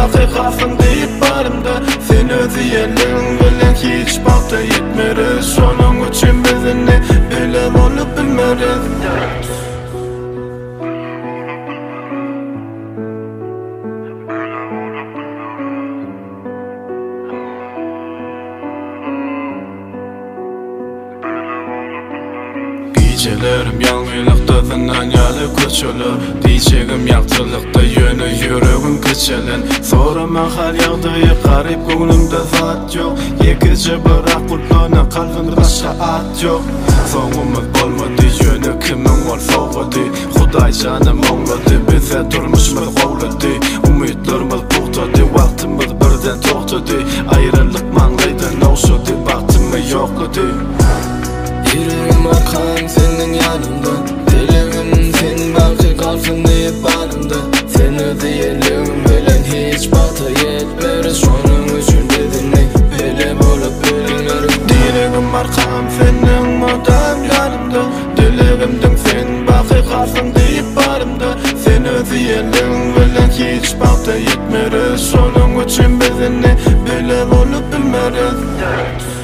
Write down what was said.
hakikatin deyip barımda sen özü yerliğin bilen hiç bakta yetmeriz. Şonun üçün bizini böyle olup bilmeriz. Gecelerim yalnızlıkta zindan yalı köçülür. Diyeceğim yaktılıkta yönü yüreğim keçelen. Sorama her yağdığı garip gönlümde zat yok. Yekici bırak kulağına kalbimde şaat yok. Sonumuz olmadı yönü kimin ol soğudu. Huday canım oğladı bize durmuşumuz kovladı. Umutlarımız buğtadı vaktimiz birden toxtadı. Ayrılık manlıydı noşudu baktımı yokladı. Yüreğim arkam senin yanımda, dileğim senin belki kalsın deyip barımda. Sen özü yerliğin bilen hiç bata yetmeriz. Şonun üçün bizini böyle bolup bilmeriz. Dileğim arkam senin modam yanımda, dileğimden sen belki kalsın deyip barımda. Sen özü yerliğin bilen hiç bata yetmeriz. Şonun üçün bizini böyle bolup bilmeriz.